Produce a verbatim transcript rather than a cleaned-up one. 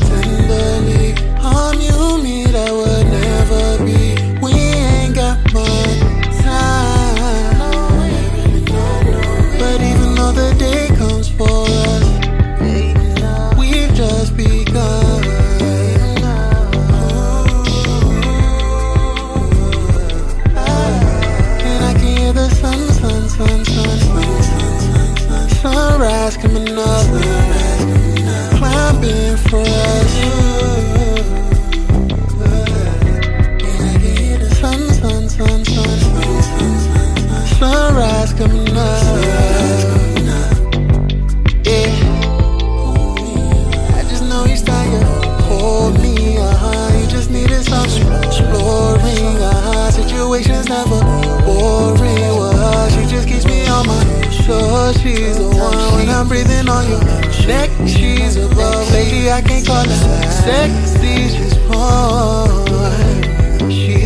tenderly. Harm you, me, that would never be. We ain't got much time, but even though the day comes for us, we've just begun. And I can hear the sun, sun, sun, sun, sun, sunrise coming up, climbing for us. And I can hear the sun, sun, sun, sun, sunrise coming up. Yeah, I just know he's tired. Hold me, uh-huh. You just needed some exploring, uh-huh. Situations never boring with her. She just keeps me on my shore. She's the one when I'm breathing on your neck. She's above. Lady, I can't call her sexy. She's porn. She